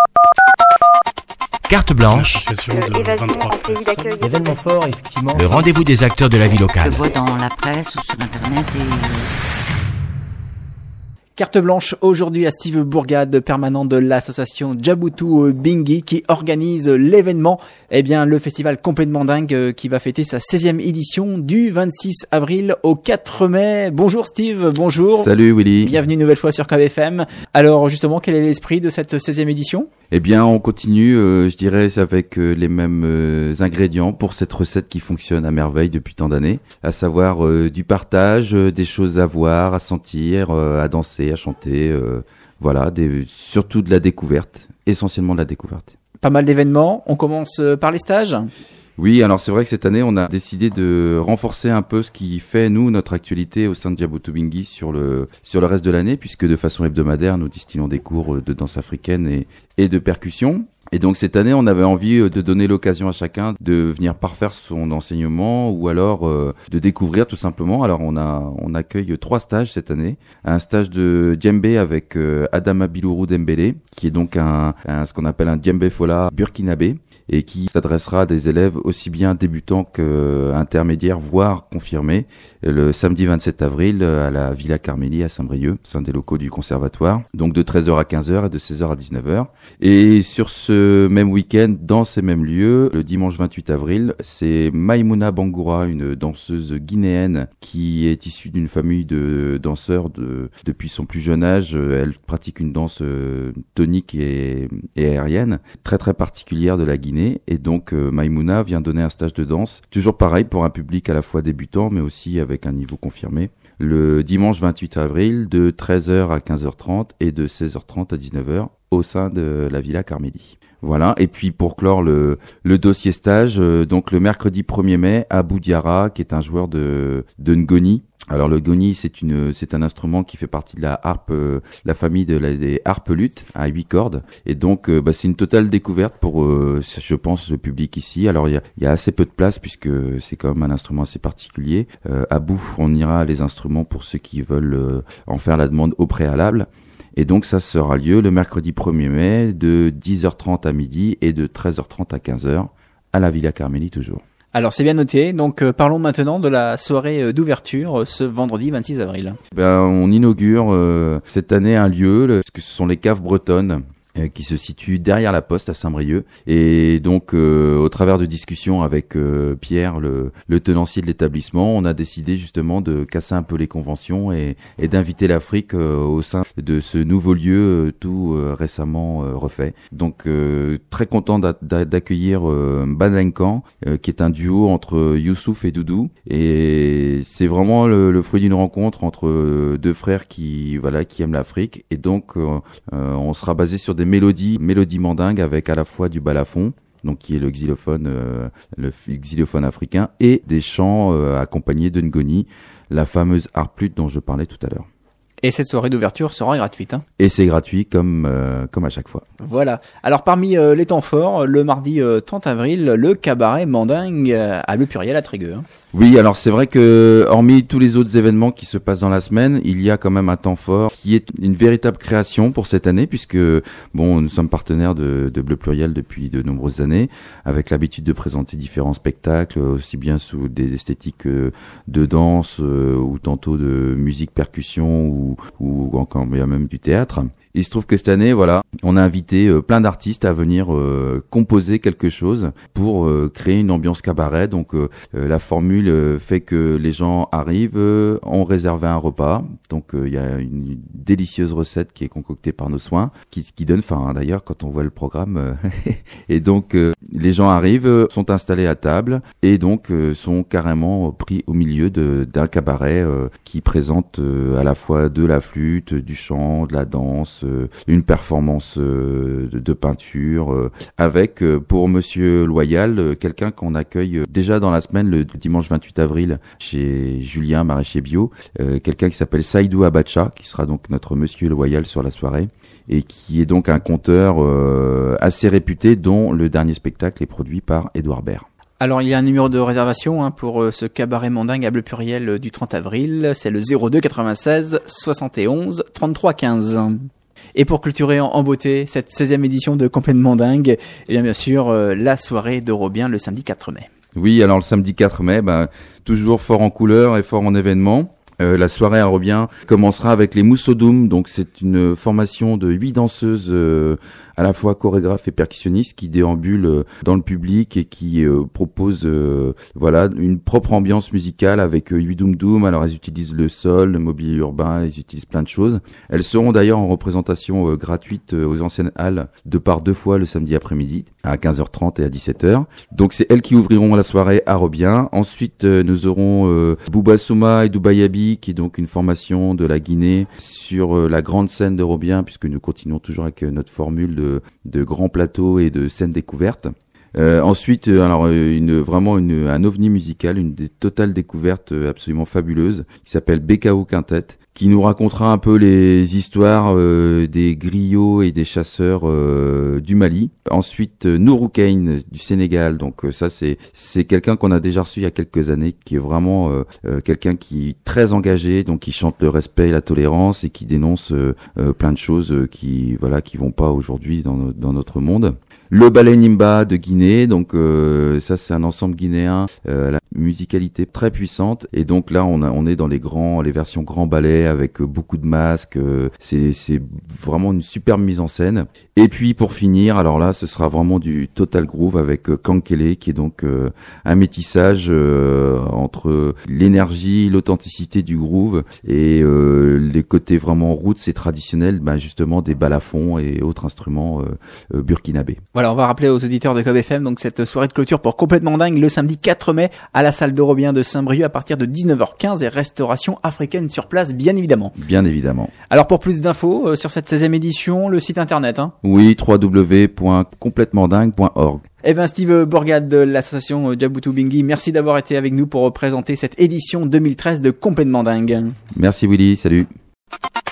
Carte blanche, événement fort, effectivement. le rendez-vous des acteurs de la vie locale. Je vois dans la presse ou sur internet Carte blanche aujourd'hui à Steve Bourgade, permanent de l'association Djabouti Bingi, qui organise l'événement, le festival complètement dingue qui va fêter sa 16e édition du 26 avril au 4 mai. Bonjour Steve, bonjour. Salut Willy. Bienvenue une nouvelle fois sur KBFM. Alors justement, quel est l'esprit de cette 16e édition ? Eh bien, on continue, je dirais, avec les mêmes ingrédients pour cette recette qui fonctionne à merveille depuis tant d'années, à savoir du partage, des choses à voir, à sentir, à danser, à chanter, surtout de la découverte, essentiellement de la découverte. Pas mal d'événements, on commence par les stages ? Oui, alors c'est vrai que cette année, on a décidé de renforcer un peu ce qui fait, nous, notre actualité au sein de Djabouti Bingi sur le reste de l'année, puisque de façon hebdomadaire, nous distillons des cours de danse africaine et de percussion. Et donc cette année, on avait envie de donner l'occasion à chacun de venir parfaire son enseignement ou alors de découvrir tout simplement. Alors on accueille 3 stages cette année. Un stage de djembé avec Adama Bilourou Dembélé, qui est donc ce qu'on appelle un djembé fola burkinabé, et qui s'adressera à des élèves aussi bien débutants qu'intermédiaires, voire confirmés, le samedi 27 avril à la Villa Carmélie à Saint-Brieuc, au sein des locaux du conservatoire, donc de 13h à 15h et de 16h à 19h. Et sur ce même week-end, dans ces mêmes lieux, le dimanche 28 avril, c'est Maïmouna Bangoura, une danseuse guinéenne qui est issue d'une famille de danseurs depuis son plus jeune âge. Elle pratique une danse tonique et aérienne, très très particulière de la Guinée. Et donc Maïmouna vient donner un stage de danse, toujours pareil pour un public à la fois débutant mais aussi avec un niveau confirmé, le dimanche 28 avril de 13h à 15h30 et de 16h30 à 19h au sein de la Villa Carmélie. Voilà, et puis pour clore le dossier stage, donc le mercredi 1er mai, Abou Diarra, qui est un joueur de Ngoni. Alors le Ngoni, c'est un instrument qui fait partie de la harpe, la famille des harpes luttes à 8 cordes. Et donc c'est une totale découverte pour, je pense, le public ici. Alors il y a assez peu de place puisque c'est quand même un instrument assez particulier. À bout, on ira les instruments pour ceux qui veulent en faire la demande au préalable. Et donc ça sera lieu le mercredi 1er mai de 10h30 à midi et de 13h30 à 15h à la Villa Carmélie toujours. Alors c'est bien noté, donc parlons maintenant de la soirée d'ouverture ce vendredi 26 avril. On inaugure cette année un lieu, parce que ce sont les caves bretonnes, qui se situe derrière la Poste à Saint-Brieuc, et donc au travers de discussions avec Pierre, le tenancier de l'établissement, on a décidé justement de casser un peu les conventions et d'inviter l'Afrique au sein de ce nouveau lieu tout récemment refait. Donc très content d'accueillir Badenkan, qui est un duo entre Youssouf et Doudou, et c'est vraiment le fruit d'une rencontre entre deux frères qui aiment l'Afrique, et donc on sera basé sur des mélodies mandingues avec à la fois du balafon, donc qui est le xylophone africain, et des chants accompagnés de Ngoni, la fameuse harpe lutte dont je parlais tout à l'heure. Et cette soirée d'ouverture sera gratuite. Et c'est gratuit comme à chaque fois. Voilà. Alors parmi les temps forts, le mardi 30 avril, le cabaret mandingue à Le Pluriel à Trégueux. Oui, alors c'est vrai que hormis tous les autres événements qui se passent dans la semaine, il y a quand même un temps fort qui est une véritable création pour cette année, puisque nous sommes partenaires de Bleu Pluriel depuis de nombreuses années, avec l'habitude de présenter différents spectacles, aussi bien sous des esthétiques de danse ou tantôt de musique percussion ou encore même du théâtre. Il se trouve que cette année, on a invité plein d'artistes à venir composer quelque chose pour créer une ambiance cabaret. Donc la formule fait que les gens arrivent, ont réservé un repas. Donc il y a une délicieuse recette qui est concoctée par nos soins, qui donne faim d'ailleurs quand on voit le programme. Et donc les gens arrivent, sont installés à table et donc sont carrément pris au milieu d'un cabaret qui présente à la fois de la flûte, du chant, de la danse, une performance de peinture, avec pour Monsieur Loyal, quelqu'un qu'on accueille déjà dans la semaine, le dimanche 28 avril, chez Julien Maraîcher Bio, quelqu'un qui s'appelle Saïdou Abacha, qui sera donc notre Monsieur Loyal sur la soirée, et qui est donc un conteur assez réputé, dont le dernier spectacle est produit par Édouard Baird. Alors il y a un numéro de réservation pour ce cabaret mandingue à Bleu Pluriel du 30 avril, c'est le 02 96 71 33 15. Et pour clôturer en beauté cette 16e édition de Complètement Dingue, et bien sûr la soirée d'Eurobien le samedi 4 mai. Oui, alors le samedi 4 mai, toujours fort en couleur et fort en événement. La soirée à Robien commencera avec les Moussodoum, donc c'est une formation de 8 danseuses à la fois chorégraphes et percussionnistes qui déambulent dans le public et qui proposent une propre ambiance musicale avec 8 doum-doum. Alors elles utilisent le sol, le mobilier urbain, elles utilisent plein de choses. Elles seront d'ailleurs en représentation gratuite aux anciennes halles de par 2 fois le samedi après-midi à 15h30 et à 17h. Donc c'est elles qui ouvriront la soirée à Robien. Ensuite nous aurons Bouba Souma et Dubayabi qui est donc une formation de la Guinée sur la grande scène de Robien, puisque nous continuons toujours avec notre formule de grands plateaux et de scènes découvertes. Ensuite, un ovni musical, une des totales découvertes absolument fabuleuses, qui s'appelle BKO Quintet, qui nous racontera un peu les histoires des griots et des chasseurs du Mali. Ensuite, Nourou Kane du Sénégal. Donc ça, c'est quelqu'un qu'on a déjà reçu il y a quelques années, qui est vraiment quelqu'un qui est très engagé, donc qui chante le respect et la tolérance et qui dénonce plein de choses qui vont pas aujourd'hui dans notre monde. Le ballet Nimba de Guinée, donc ça c'est un ensemble guinéen, la musicalité très puissante, et donc là on est dans les versions grand ballet avec beaucoup de masques, c'est vraiment une superbe mise en scène. Et puis pour finir, alors là ce sera vraiment du total groove avec Kankele, qui est donc un métissage entre l'énergie, l'authenticité du groove et les côtés vraiment roots et traditionnels, justement des balafons et autres instruments burkinabés. Voilà, on va rappeler aux auditeurs de Cob FM donc cette soirée de clôture pour Complètement Dingue le samedi 4 mai à la salle d'Eurobien de Saint-Brieuc à partir de 19h15 et restauration africaine sur place bien évidemment. Bien évidemment. Alors pour plus d'infos sur cette 16e édition, le site internet Oui, www.completementdingue.org. Steve Bourgade de l'association Djaboutou Bingui, merci d'avoir été avec nous pour présenter cette édition 2013 de Complètement Dingue. Merci Willy, salut.